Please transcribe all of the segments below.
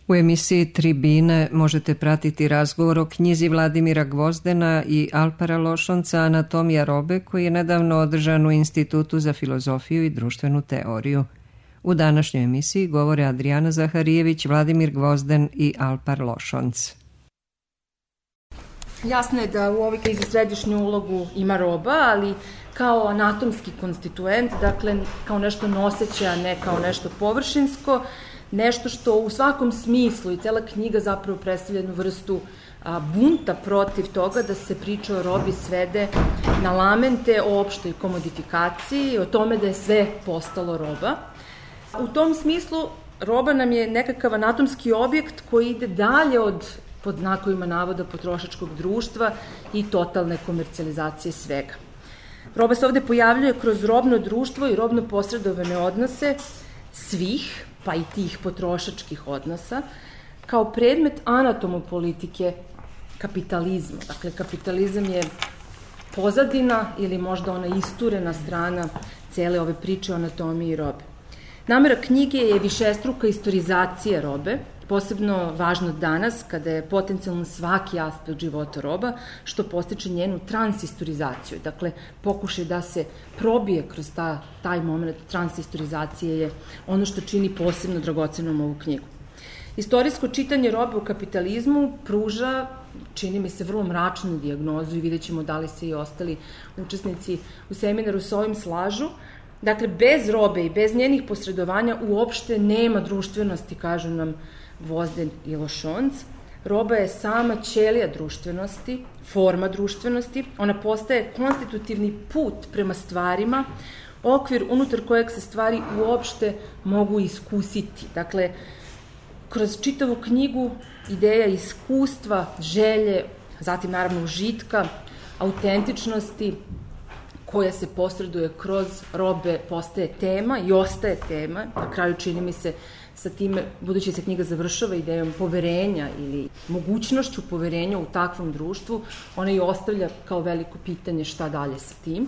U emisiji Tribine možete pratiti razgovor o knjizi Vladimira Gvozdena i Alpara Lošonca Anatomija robe, koji je nedavno održan u Institutu za filozofiju i društvenu teoriju. U današnjoj emisiji govore Adrijana Zaharijević, Vladimir Gvozden i Alpar Lošonc. Jasno je da u ovoj knjizi središnju ulogu ima roba, ali kao anatomski konstituent, dakle kao nešto noseće, a ne kao nešto površinsko, nešto što u svakom smislu i cela knjiga zapravo predstavlja jednu vrstu bunta protiv toga da se priča o robi svede na lamente o opštoj komodifikaciji, o tome da je sve postalo roba. U tom smislu roba nam je nekakav anatomski objekt koji ide dalje od, pod znakovima navoda, potrošačkog društva i totalne komercijalizacije svega. Roba se ovde pojavljuje kroz robno društvo i robno posredovane odnose svih, pa i tih potrošačkih odnosa, kao predmet anatomopolitike kapitalizma. Dakle, kapitalizam je pozadina ili možda ona isturena strana cele ove priče o anatomiji robe. Namera knjige je višestruka istorizacija robe, posebno važno danas kada je potencijalno svaki aspekt života roba, što postiče njenu transistorizaciju. Dakle, pokušaj da se probije kroz taj moment transistorizacije je ono što čini posebno dragocenom ovu knjigu. Istorijsko čitanje robe u kapitalizmu pruža, čini mi se, vrlo mračnu dijagnozu i vidjet ćemo da li se i ostali učesnici u seminaru s ovim slažu. Dakle, bez robe i bez njenih posredovanja uopšte nema društvenosti, kažu nam Gvozden i Lošonc. Roba je sama ćelija društvenosti, forma društvenosti, ona postaje konstitutivni put prema stvarima, okvir unutar kojeg se stvari uopšte mogu iskusiti. Dakle, kroz čitavu knjigu ideja iskustva, želje, zatim naravno užitka, autentičnosti, koja se posreduje kroz robe, postaje tema i ostaje tema. Na kraju čini mi se sa time, budući se knjiga završava idejom poverenja ili mogućnošću poverenja u takvom društvu, ona i ostavlja kao veliko pitanje šta dalje sa tim.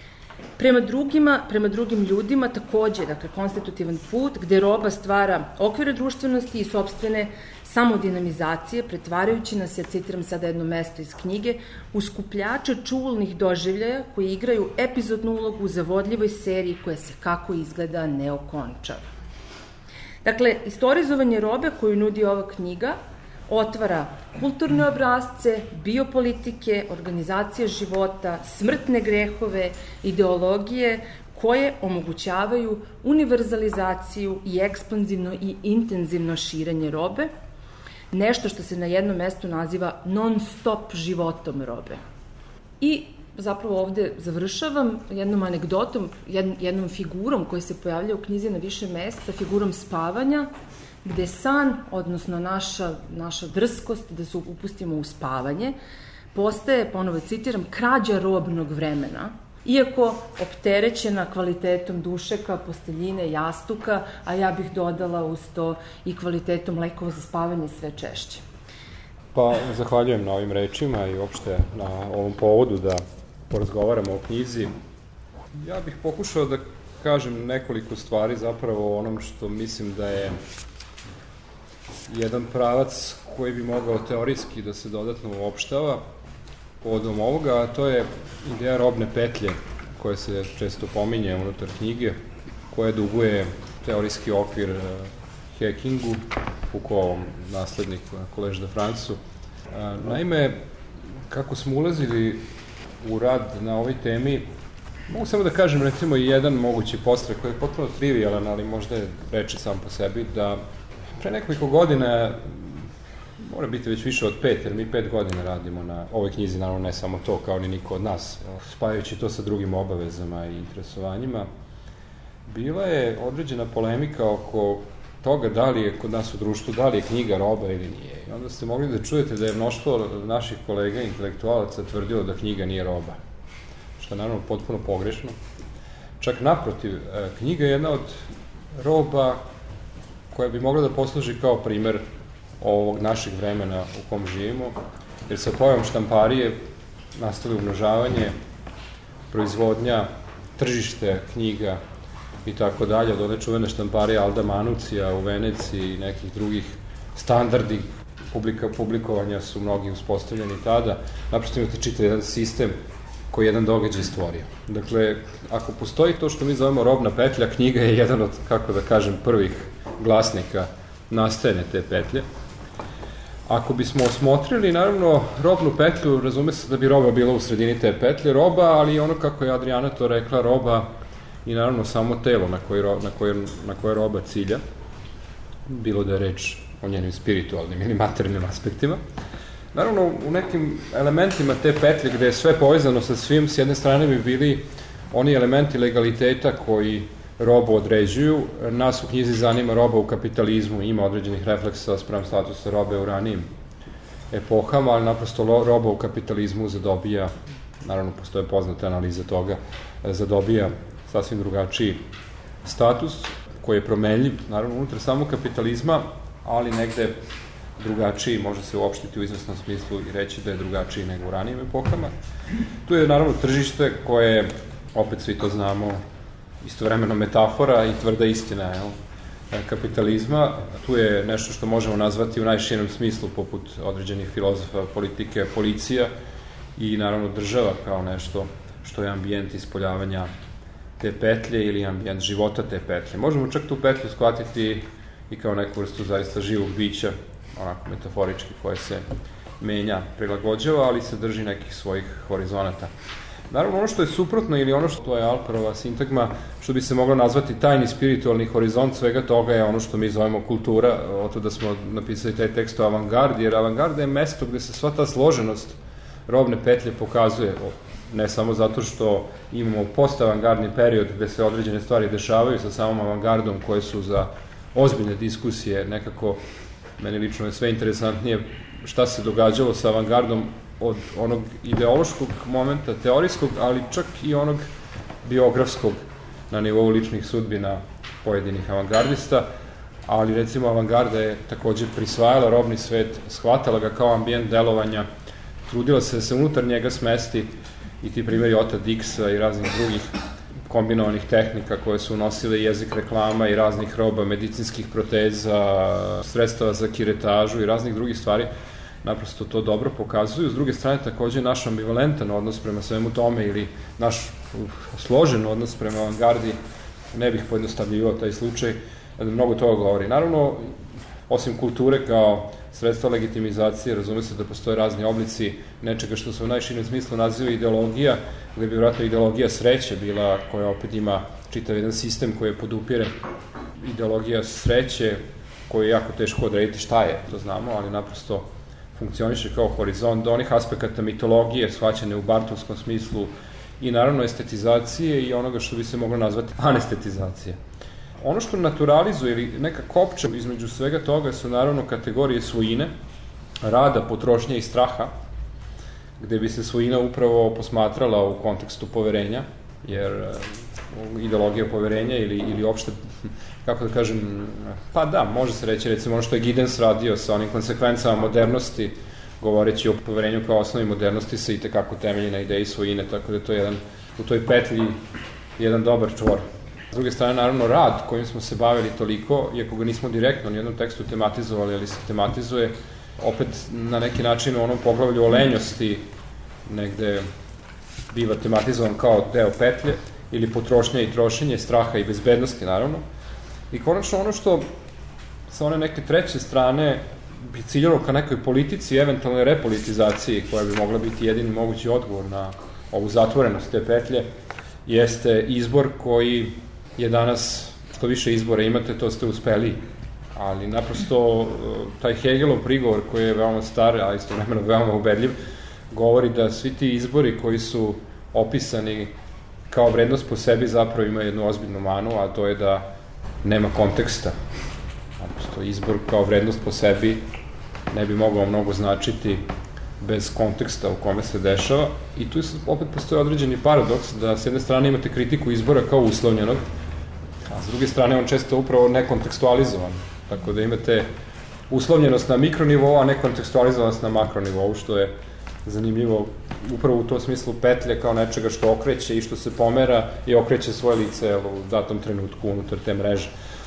Prema drugim ljudima takođe, dakle, konstitutivan put gde roba stvara okvire društvenosti i sopstvene samodinamizacije, pretvarajući nas, ja citiram sada jedno mesto iz knjige, u skupljače čulnih doživljaja koji igraju epizodnu ulogu u zavodljivoj seriji koja se kako izgleda ne okončava. Dakle, istorizovanje robe koju nudi ova knjiga otvara kulturne obrazce, biopolitike, organizacije života, smrtne grehove, ideologije koje omogućavaju univerzalizaciju i ekspanzivno i intenzivno širenje robe, nešto što se na jednom mestu naziva non-stop životom robe. I zapravo ovde završavam jednom anegdotom, jednom figurom koja se pojavlja u knjizi na više mesta, figurom spavanja, gde san, odnosno naša drskost da se upustimo u spavanje, postaje, ponovo citiram, krađa robnog vremena, iako opterećena kvalitetom dušeka, posteljine, jastuka, a ja bih dodala uz to i kvalitetom lekova za spavanje sve češće. Pa, zahvaljujem na ovim rečima i uopšte na ovom povodu da porazgovaramo o knjizi. Ja bih pokušao da kažem nekoliko stvari zapravo o onom što mislim da je jedan pravac koji bi mogao teorijski da se dodatno uopštava povodom ovoga, a to je ideja robne petlje koja se često pominje unutar knjige, koja duguje teorijski okvir Hackingu, Foucaultovom nasledniku Collège de France-u. Naime, kako smo ulazili u rad na ovoj temi, mogu samo da kažem recimo i jedan mogući podstrek koji je potpuno trivialan, ali možda je reči sam po sebi, da pre nekoliko godina, mora biti već više od 5, jer mi 5 godina radimo na ovoj knjizi, naravno ne samo to, kao ni niko od nas, spajajući to sa drugim obavezama i interesovanjima, bila je određena polemika oko toga da li je kod nas u društvu, da li je knjiga roba ili nije. I onda ste mogli da čujete da je mnoštvo naših kolega intelektualaca tvrdilo da knjiga nije roba, što je naravno potpuno pogrešno. Čak naprotiv, knjiga je jedna od roba koja bi mogla da posluži kao primer ovog našeg vremena u kom živimo, jer sa pojavom štamparije nastalo umnožavanje, proizvodnja, tržište knjiga i tako dalje, od one čuvene štamparije Alda Manucija u Veneciji i nekih drugih standardi publikovanja su mnogi uspostavljeni tada. Naprosto imate čitav jedan sistem koji jedan događaj stvorio. Dakle, ako postoji to što mi zovemo robna petlja, knjiga je jedan od, kako da kažem, prvih glasnika nastajanja te petlje. Ako bismo osmotrili, naravno, robnu petlju, razume se da bi roba bila u sredini te petlje, roba, ali ono kako je Adriana to rekla, roba i naravno samo telo na koje roba cilja, bilo da je reč o njenim spiritualnim ili materijalnim aspektima. Naravno, u nekim elementima te petlje gde je sve povezano sa svim, s jedne strane bi bili oni elementi legaliteta koji robu određuju. Nas u knjizi zanima roba u kapitalizmu, ima određenih refleksa sprem statusa robe u ranijim epohama, ali naprosto roba u kapitalizmu zadobija, naravno postoje poznate analize toga, zadobija sasvim drugačiji status koji je promenljiv, naravno unutar samog kapitalizma, ali negde drugačiji, može se uopštiti u izvesnom smislu i reći da je drugačiji nego u ranijim epohama. Tu je naravno tržište koje, opet svi to znamo, istovremeno metafora i tvrda istina kapitalizma. Tu je nešto što možemo nazvati u najširem smislu, poput određenih filozofa, politike, policija i naravno država kao nešto što je ambijent ispoljavanja te petlje ili ambijent života te petlje. Možemo čak tu petlju shvatiti i kao neku vrstu zaista živog bića, onako metaforički, koje se menja, prilagođava, ali se drži nekih svojih horizonata. Naravno, ono što je suprotno ili ono što je Alperova sintagma, što bi se moglo nazvati tajni spiritualni horizont svega toga je ono što mi zovemo kultura, oto da smo napisali taj tekst o avangardi, jer avangarda je mesto gde se sva ta složenost robne petlje pokazuje, ne samo zato što imamo postavangardni period gde se određene stvari dešavaju sa samom avangardom koje su za ozbiljne diskusije, nekako meni lično je sve interesantnije šta se događalo sa avangardom od onog ideološkog momenta, teorijskog, ali čak i onog biografskog na nivou ličnih sudbina pojedinih avangardista, ali recimo avangarda je takođe prisvajala robni svet, shvatala ga kao ambijent delovanja, trudila se da se unutar njega smesti i ti primjeri Ota Dixa i raznih drugih kombinovanih tehnika koje su nosile jezik reklama i raznih roba, medicinskih proteza, sredstava za kiretažu i raznih drugih stvari, naprosto to dobro pokazuju. S druge strane, takođe, naš ambivalentan odnos prema svemu tome ili naš složen odnos prema avangardi, ne bih pojednostavljivao taj slučaj, mnogo toga govori. Naravno, osim kulture kao sredstva legitimizacije, razume se da postoje razni oblici nečega što se u najširem smislu naziva ideologija, gde bi vjerojatno ideologija sreće bila, koja opet ima čitav jedan sistem koji je podupire ideologija sreće, koju je jako teško odrediti šta je, to znamo, ali naprosto funkcioniše kao horizont do onih aspekata mitologije, shvaćene u bartovskom smislu i naravno estetizacije i onoga što bi se moglo nazvati anestetizacije. Ono što naturalizuje ili neka kopča između svega toga su naravno kategorije svojine, rada, potrošnje i straha, gde bi se svojina upravo posmatrala u kontekstu poverenja, jer ideologija poverenja ili opšte, kako da kažem, pa da, može se reći recimo ono što je Giddens radio sa onim konsekvencama modernosti, govoreći o poverenju kao osnovi modernosti se i tekako temelji na ideji svojine, tako da je to u toj petlji jedan dobar čvor. S druge strane, naravno, rad kojim smo se bavili toliko, iako ga nismo direktno u jednom tekstu tematizovali, ali se tematizuje opet na neki način u onom poglavlju o lenjosti, negde biva tematizovan kao deo petlje, ili potrošnja i trošenje, straha i bezbednosti, naravno. I konačno ono što sa one neke treće strane bi ciljalo ka nekoj politici, eventualnoj repolitizaciji, koja bi mogla biti jedini mogući odgovor na ovu zatvorenost te petlje, jeste izbor koji je danas, što više izbora imate, to ste uspeli. Ali naprosto taj Hegelov prigovor koji je veoma star, a istovremeno veoma ubedljiv, govori da svi ti izbori koji su opisani kao vrednost po sebi zapravo imaju jednu ozbiljnu manu, a to je da nema konteksta. Naprosto izbor kao vrednost po sebi ne bi mogao mnogo značiti bez konteksta u kome se dešava. I tu opet postoji određeni paradoks da s jedne strane imate kritiku izbora kao uslovljenog, a s druge strane on često upravo nekontekstualizovan. Tako da imate uslovljenost na mikronivou, a nekontekstualizovanost na makronivou, što je zanimljivo upravo u tom smislu petlje kao nečega što okreće i što se pomera i okreće svoje lice u datom trenutku unutar te mreže.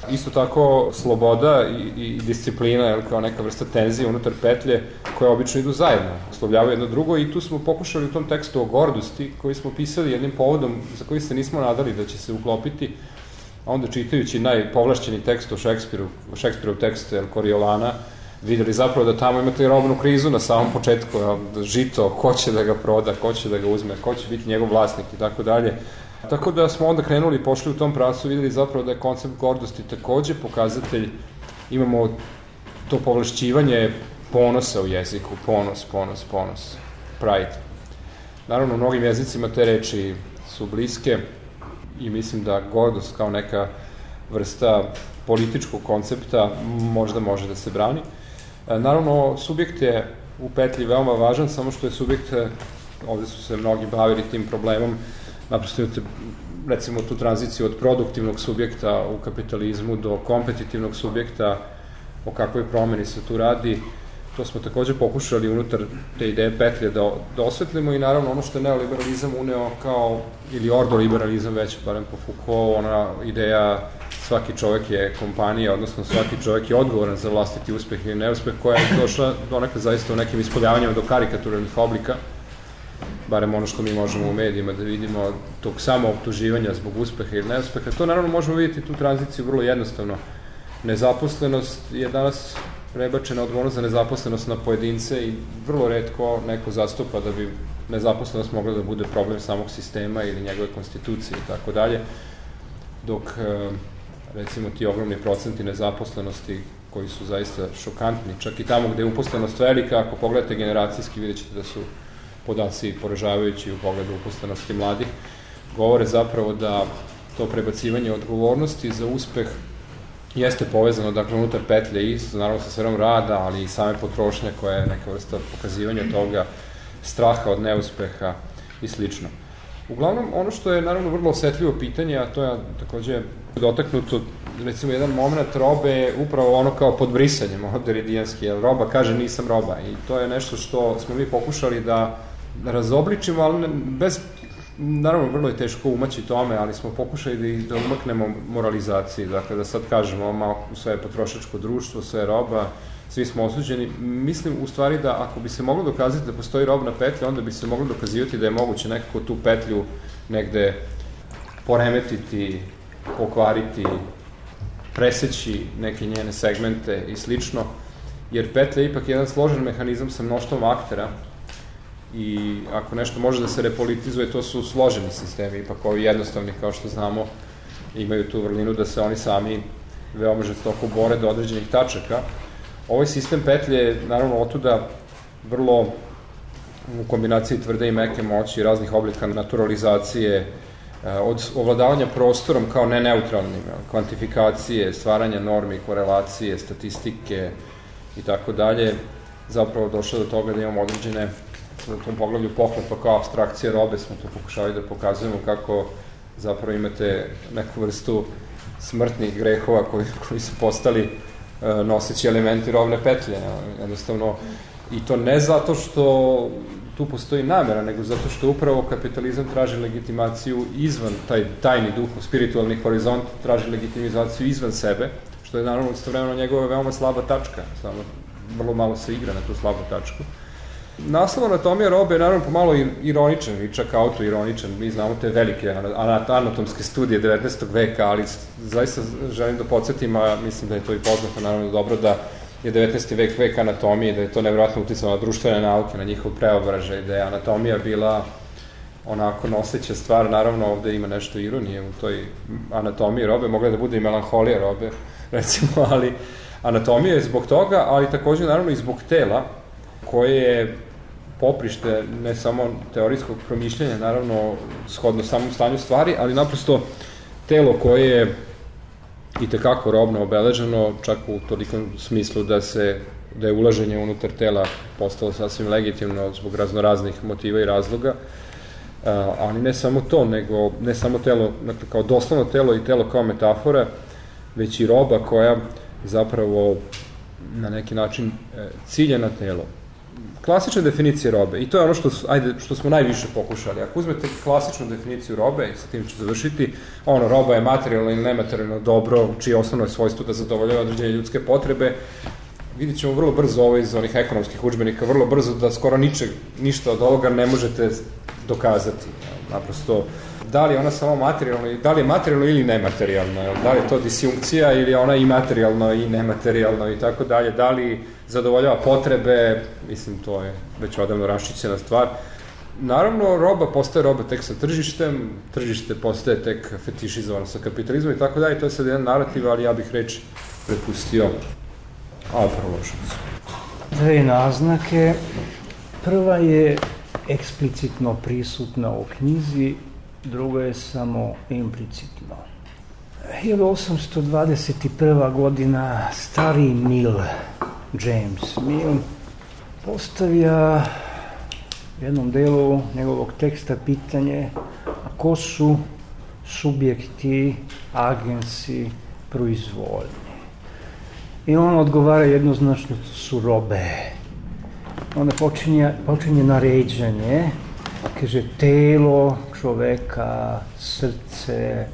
Isto tako sloboda i disciplina, kao neka vrsta tenzije unutar petlje koje obično idu zajedno, uslovljavaju jedno drugo i tu smo pokušali u tom tekstu o gordosti koji smo pisali jednim povodom za koji se nismo nadali da će se uklopiti, a onda čitajući najpovlašćeni tekst o Šekspirov tekst El Coriolana, videli zapravo da tamo imate robnu krizu na samom početku, žito, ko će da ga proda, ko će da ga uzme, ko će biti njegov vlasnik i tako dalje. Tako da smo onda krenuli i pošli u tom pravcu, videli zapravo da je koncept gordosti takođe pokazatelj, imamo to povlašćivanje ponosa u jeziku, ponos, pride. Naravno, u mnogim jezicima te reči su bliske i mislim da gordost kao neka vrsta političkog koncepta možda može da se brani. Naravno, subjekt je u petlji veoma važan, samo što je subjekt, ovde su se mnogi bavili tim problemom, naprosto imate, recimo, tu tranziciju od produktivnog subjekta u kapitalizmu do kompetitivnog subjekta, o kakvoj promeni se tu radi. To smo takođe pokušali unutar te ideje petlje da osvetlimo i naravno ono što je neoliberalizam uneo kao, ili ordoliberalizam već, barem po Foucault, ona ideja svaki čovek je kompanija, odnosno svaki čovek je odgovoran za vlastiti uspeh ili neuspeh, koja je došla donekle zaista u nekim ispoljavanjima do karikaturalnih oblika, barem ono što mi možemo u medijima da vidimo, tog samooptuživanja zbog uspeha ili neuspeha. To naravno možemo vidjeti tu tranziciju vrlo jednostavno. Nezaposlenost je danas prebačena odgovornost za nezaposlenost na pojedince i vrlo retko neko zastupa da bi nezaposlenost mogla da bude problem samog sistema ili njegove konstitucije i tako dalje, dok recimo ti ogromni procenti nezaposlenosti koji su zaista šokantni, čak i tamo gde je uposlenost velika, ako pogledate generacijski vidjet ćete da su podaci poražavajući u pogledu uposlenosti mladih, govore zapravo da to prebacivanje odgovornosti za uspeh jeste povezano, dakle, unutar petlje i naravno sa sferom rada, ali i same potrošnje koja je neka vrsta pokazivanja toga, straha od neuspeha i slično. Uglavnom, ono što je naravno vrlo osetljivo pitanje, a to je takođe dotaknuto, recimo, jedan moment robe je upravo ono kao podbrisanje, deridijanski, jer roba kaže nisam roba i to je nešto što smo mi pokušali da razobličimo, ali bez, naravno, vrlo je teško umaći tome, ali smo pokušali da umaknemo moralizaciji, dakle, da sad kažemo, sve je potrošačko društvo, sve je roba, svi smo osuđeni. Mislim, u stvari, da ako bi se moglo dokazati da postoji robna petlja, onda bi se moglo dokazivati da je moguće nekako tu petlju negde poremetiti, pokvariti, preseći neke njene segmente i slično, jer petlja je ipak jedan složen mehanizam sa mnoštvom aktera i ako nešto može da se repolitizuje, to su složeni sistemi, ipak ovi jednostavni, kao što znamo, imaju tu vrlinu da se oni sami veoma žestoko bore do određenih tačaka. Ovaj sistem petlje je, naravno, otuda vrlo u kombinaciji tvrde i meke moći, raznih oblika naturalizacije, od ovladavanja prostorom kao neneutralnim, kvantifikacije, stvaranja normi, korelacije, statistike i tako dalje, zapravo došlo do toga da imamo određene, u tom poglavlju pohlepa kao abstrakcije robe, smo to pokušali da pokazujemo kako zapravo imate neku vrstu smrtnih grehova koji su postali noseći elementi robne petlje, jednostavno, i to ne zato što tu postoji namera, nego zato što upravo kapitalizam traži legitimaciju izvan, taj tajni duh, spiritualni horizont traži legitimizaciju izvan sebe, što je naravno istovremeno njegova veoma slaba tačka, samo vrlo malo se igra na tu slabu tačku. Naslov anatomija robe je naravno pomalo ironičan i čak autoironičan. Mi znamo te velike anatomske studije 19. veka, ali zaista želim da podsjetim, a mislim da je to i poznato naravno dobro, da je 19. vek anatomije, da je to nevjerojatno uticalo na društvene nauke, na njihov preobražaj, da je anatomija bila onako noseća stvar. Naravno, ovde ima nešto ironije u toj anatomiji robe, mogla da bude i melanholija robe, recimo, ali anatomija je zbog toga, ali takođe naravno i zbog tela, koje je poprište ne samo teorijskog promišljanja, naravno shodno samom stanju stvari, ali naprosto telo koje je i tekako robno obeleženo, čak u tolikom smislu da je ulaženje unutar tela postalo sasvim legitimno zbog raznoraznih motiva i razloga, ali ne samo to, nego ne samo telo, dakle, kao doslovno telo i telo kao metafora, već i roba koja zapravo na neki način cilja na telo klasične definicije robe, i to je ono što smo najviše pokušali. Ako uzmete klasičnu definiciju robe, i sa tim ću završiti, roba je materijalno ili nematerijalno dobro, čije osnovno je svojstvo da zadovoljava određene ljudske potrebe, vidit ćemo vrlo brzo iz onih ekonomskih udžbenika, vrlo brzo da skoro ništa od ovoga ne možete dokazati. Naprosto, da li je ona samo materijalna, da li je materijalno ili nematerijalno, da li je to disjunkcija ili je ona i materijalno i nematerijalno i tako dalje, da li zadovoljava potrebe, mislim, to je već odavno raščićena stvar. Naravno, roba postaje roba tek sa tržištem, tržište postaje tek fetišizovano sa kapitalizmom i tako dalje, to je sad jedan narativ, ali ja bih reč prepustio Alparu Lošincu. Dve naznake. Prva je eksplicitno prisutna u knjizi, drugo je samo implicitno. 1821. godina stari James Mill postavlja u jednom delu njegovog teksta pitanje ko su subjekti, agensi proizvodnje. I on odgovara jednoznačno, su robe. Onda počinje naređanje, kaže telo čoveka, srce,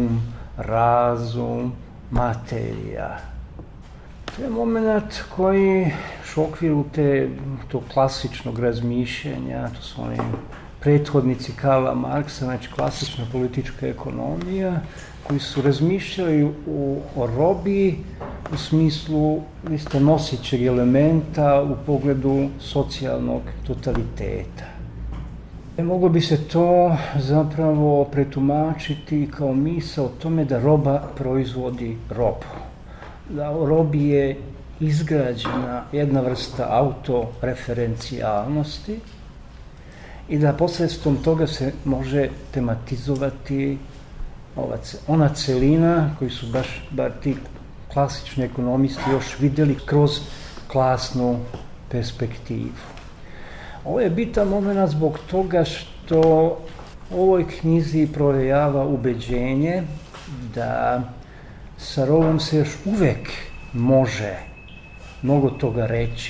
razum, materija. To je moment koji u okviru tog klasičnog razmišljanja, to su oni prethodnici Karla Marksa, znači klasična politička ekonomija, koji su razmišljali o robi u smislu isto nosećeg elementa u pogledu socijalnog totaliteta. Moglo bi se to zapravo pretumačiti kao misao o tome da roba proizvodi robu. Da u robi je izgrađena jedna vrsta autoreferencijalnosti i da posredstvom toga se može tematizovati ona celina koju su bar ti klasični ekonomisti još vidjeli kroz klasnu perspektivu. Ovo je bitan moment zbog toga što u ovoj knjizi provejava ubeđenje da sa robom se još uvek može mnogo toga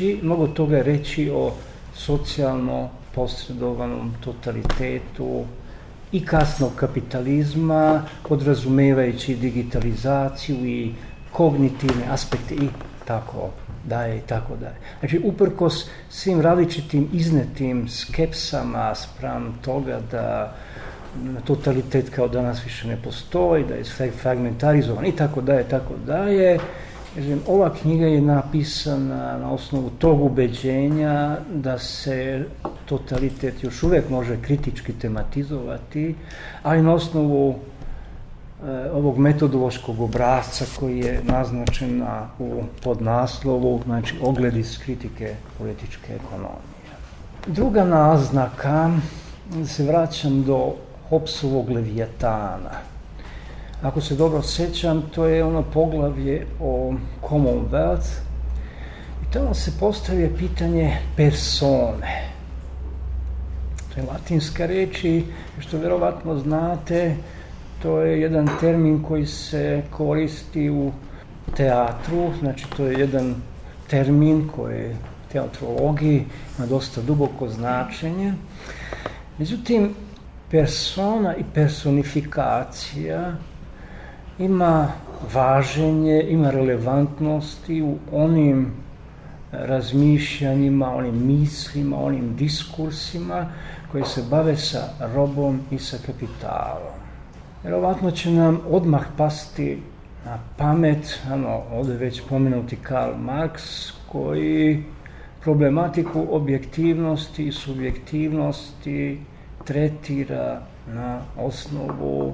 reći o socijalno posredovanom totalitetu i kasnog kapitalizma, podrazumevajući digitalizaciju i kognitivne aspekte i tako dalje i tako dalje. Znači, uprkos svim različitim iznetim skepsama spram toga da totalitet kao danas više ne postoji, da je fragmentarizovan i tako dalje, ova knjiga je napisana na osnovu tog ubeđenja da se totalitet još uvek može kritički tematizovati, ali na osnovu ovog metodološkog obrasca koji je naznačen u podnaslovu, znači ogled iz kritike političke ekonomije. Druga naznaka, se vraćam do Hobbesovog Leviatana. Ako se dobro sećam, to je ono poglavlje o Commonwealth i tamo se postavlja pitanje persone. To je latinska reč i što verovatno znate, to je jedan termin koji se koristi u teatru, znači to je jedan termin koji u teatrologiji ima dosta duboko značenje. Međutim, persona i personifikacija ima važenje, ima relevantnosti u onim razmišljanjima, onim mislima, onim diskursima koji se bave sa robom i sa kapitalom. Vjerovatno će nam odmah pasti na pamet, ovdje već pomenuti Karl Marx, koji problematiku objektivnosti i subjektivnosti tretira na osnovu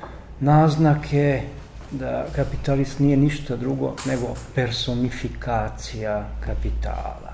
naznake da kapitalist nije ništa drugo nego personifikacija kapitala.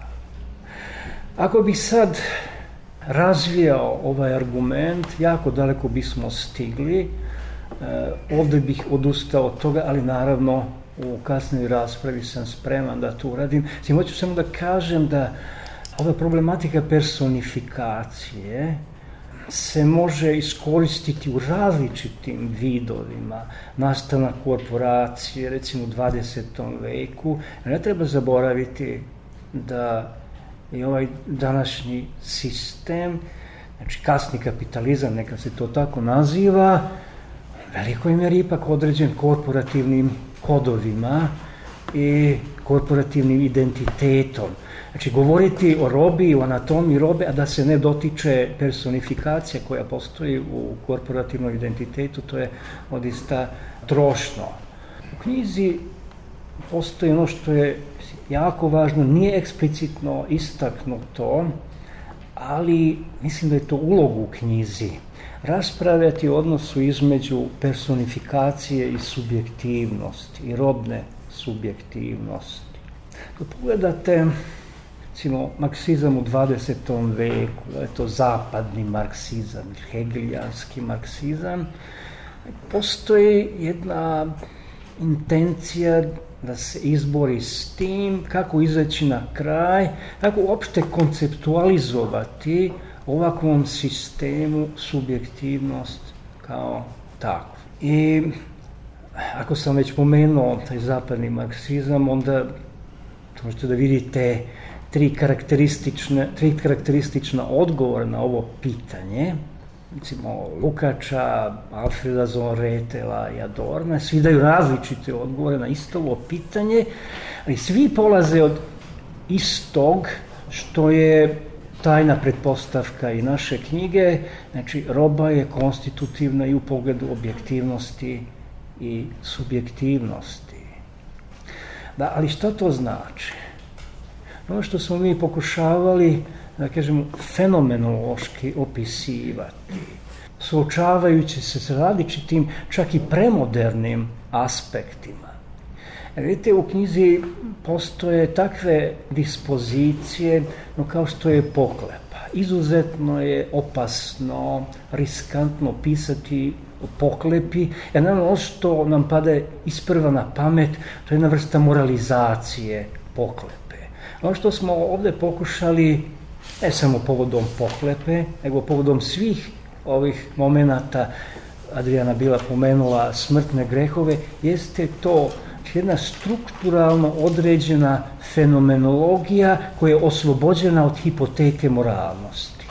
Ako bi sad razvijao ovaj argument, jako daleko bismo stigli, ovdje bih odustao od toga, ali naravno u kasnoj raspravi sam spreman da to uradim. Hoću samo da kažem da ova problematika personifikacije se može iskoristiti u različitim vidovima. Nastanak korporacije, recimo u 20. veku. Ne treba zaboraviti da i ovaj današnji sistem, znači kasni kapitalizam, neka se to tako naziva, velikoj mjeri ipak određen korporativnim kodovima i korporativnim identitetom. Znači, govoriti o robi, o anatomiji robe, a da se ne dotiče personifikacija koja postoji u korporativnom identitetu, to je odista trošno. U knjizi postoji ono što je jako važno, nije eksplicitno istaknuto, ali mislim da je to ulog u knjizi. Raspravljati o odnosu između personifikacije i subjektivnosti, i robne subjektivnosti. Kad pogledate, recimo, marksizam u 20. veku, da je to zapadni marksizam, hegelijanski marksizam, postoji jedna intencija da se izbori s tim, kako izaći na kraj, kako uopšte konceptualizovati ovakvom sistemu subjektivnost kao tako. I ako sam već pomenuo taj zapadni marksizam, onda možete da vidite tri karakteristična odgovora na ovo pitanje. Recimo Lukáča, Alfreda Zoretela i Adorna, svi daju različite odgovore na isto ovo pitanje, ali svi polaze od istog, što je tajna pretpostavka i naše knjige, znači roba je konstitutivna i u pogledu objektivnosti i subjektivnosti. Da, ali što to znači? Ono što smo mi pokušavali, da kažemo, fenomenološki opisivati, suočavajući se s različitim, čak i premodernim aspektima. Vidite, u knjizi postoje takve dispozicije, no kao što je pohlepa. Izuzetno je opasno, riskantno pisati o pohlepi, jer naravno ono što nam pada isprva na pamet, to je jedna vrsta moralizacije pohlepe. Ono što smo ovdje pokušali, ne samo povodom pohlepe, nego povodom svih ovih momenata, Adriana bila pomenula smrtne grehove, jeste to jedna strukturalno određena fenomenologija koja je oslobođena od hipoteke moralnosti.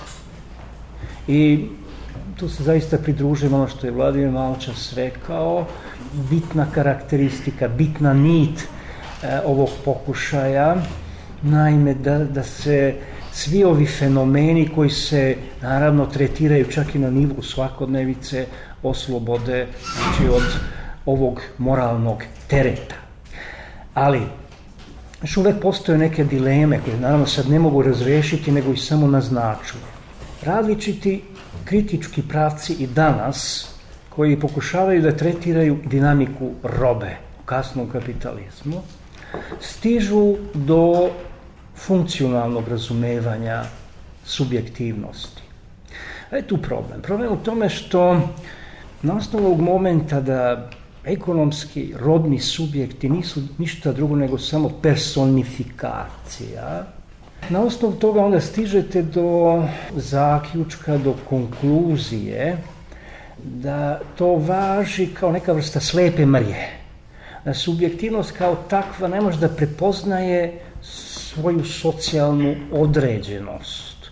I tu se zaista pridružujem ono što je Vladimir maločas rekao, bitna karakteristika, bitna nit ovog pokušaja, naime da se svi ovi fenomeni koji se naravno tretiraju čak i na nivou svakodnevice oslobode, znači, od ovog moralnog tereta. Ali još uvek postoje neke dileme koje naravno sad ne mogu razrešiti, nego ih samo naznačuju. Različiti kritički pravci i danas koji pokušavaju da tretiraju dinamiku robe u kasnom kapitalizmu stižu do funkcionalnog razumevanja subjektivnosti. A je tu problem. Problem u tome što na osnovu ovog momenta da ekonomski robni subjekti nisu ništa drugo nego samo personifikacija, na osnovu toga onda stižete do zaključka, do konkluzije da to važi kao neka vrsta slepe mrje. Da subjektivnost kao takva ne može da prepoznaje svoju socijalnu određenost.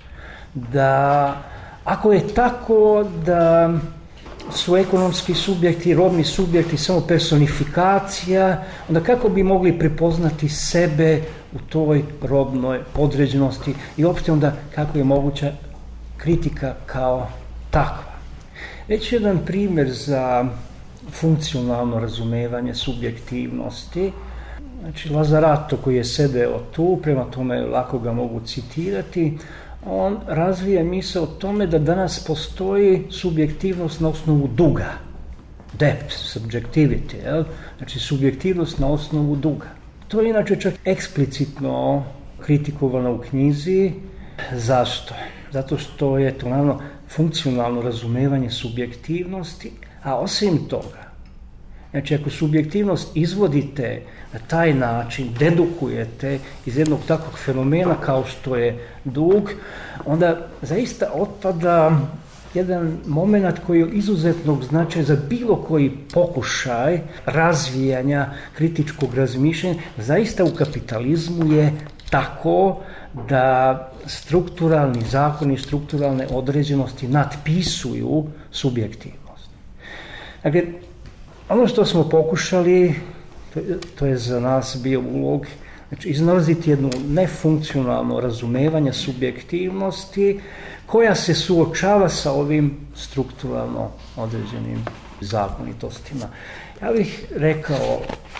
Da ako je tako da su ekonomski subjekti, robni subjekti samo personifikacija, onda kako bi mogli prepoznati sebe u toj robnoj određenosti i uopšte onda kako je moguća kritika kao takva. Već jedan primjer za funkcionalno razumevanje subjektivnosti, znači Lazarato koji je sedeo tu, prema tome lako ga mogu citirati, on razvija misao o tome da danas postoji subjektivnost na osnovu duga, depth, subjectivity, znači subjektivnost na osnovu duga. To je inače čak eksplicitno kritikovano u knjizi. Zašto? Zato što je to naravno funkcionalno razumevanje subjektivnosti, a osim toga, znači ako subjektivnost izvodite na taj način, dedukujete iz jednog takvog fenomena kao što je dug, onda zaista otpada jedan moment koji je izuzetnog značaja za bilo koji pokušaj razvijanja kritičkog razmišljanja. Zaista u kapitalizmu je tako da strukturalni zakoni, strukturalne određenosti nadpisuju subjektivnost. Dakle, ono što smo pokušali, to je za nas bio ulog, znači iznalaziti jedno nefunkcionalno razumevanje subjektivnosti koja se suočava sa ovim strukturalno određenim zakonitostima. Ja bih rekao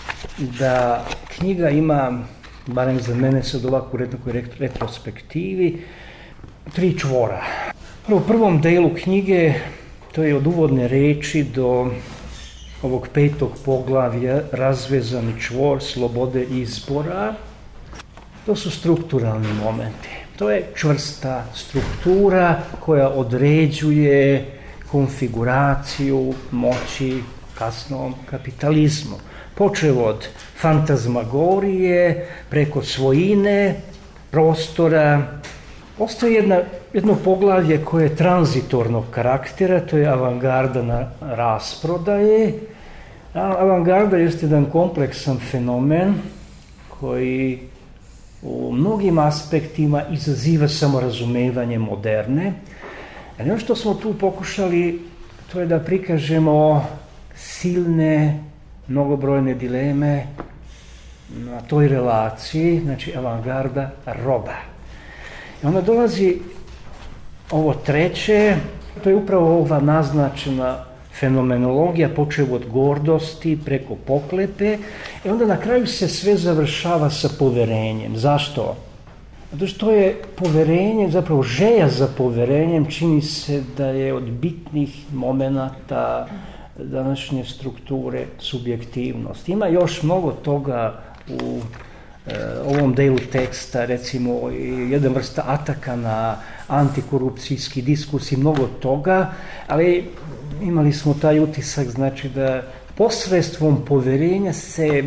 da knjiga ima, barem za mene sad ovako u nekoj retrospektivi, 3 čvora. U prvom delu knjige, to je od uvodne reči do ovog 5. poglavlja, razvezani čvor slobode izbora. To su strukturalni momenti. To je čvrsta struktura koja određuje konfiguraciju moći kasnom kapitalizmu. Počev od fantazmagorije, preko svojine, prostora. Ostaje jedno poglavlje koje je tranzitornog karaktera, to je avangarda na rasprodaje. Avangarda jeste jedan kompleksan fenomen koji u mnogim aspektima izaziva samorazumevanje moderne. Ali ono što smo tu pokušali, to je da prikažemo silne, mnogobrojne dileme na toj relaciji, znači avangarda roba. I onda dolazi ovo treće, to je upravo ova naznačena fenomenologija, počev od gordosti preko pohlepe, i onda na kraju se sve završava sa poverenjem. Zašto? Zato što je poverenje, zapravo želja za poverenjem, čini se da je od bitnih momenata današnje strukture subjektivnost. Ima još mnogo toga u ovom delu teksta, recimo jedan vrsta ataka na antikorupcijski diskurs i mnogo toga, ali imali smo taj utisak, znači da posredstvom poverenja se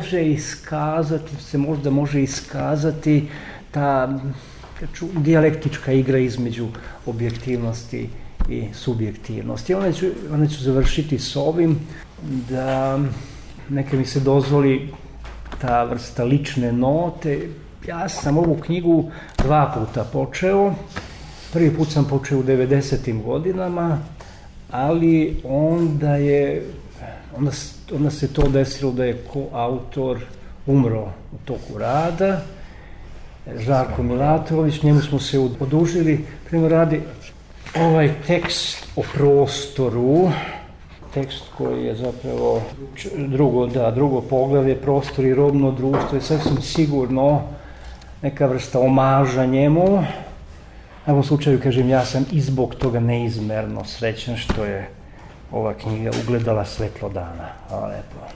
možda može iskazati ta dijalektička igra između objektivnosti i subjektivnosti. One ću završiti s ovim da neka mi se dozvoli ta vrsta lične note. Ja sam ovu knjigu 2 puta počeo. Prvi put sam počeo u 90. godinama, ali onda se to desilo da je koautor umro u toku rada, Žarko Milatović, njemu smo se odužili. Prema radi ovaj tekst o prostoru, tekst koji je zapravo drugo poglavlje, prostor i robno društvo, je sasvim sigurno neka vrsta omaža njemu. U ovom slučaju, kažem, ja sam i zbog toga neizmerno srećan što je ova knjiga ugledala svetlo dana. Hvala lepo.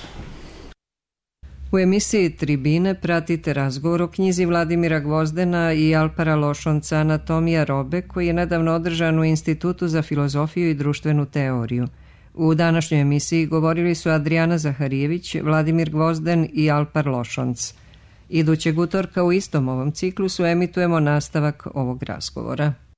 U emisiji Tribine pratite razgovor o knjizi Vladimira Gvozdena i Alpara Lošonca Anatomija robe, koji je nedavno održan u Institutu za filozofiju i društvenu teoriju. U današnjoj emisiji govorili su Adrijana Zaharijević, Vladimir Gvozden i Alpar Lošonc. Idućeg utorka u istom ovom ciklusu emitujemo nastavak ovog razgovora.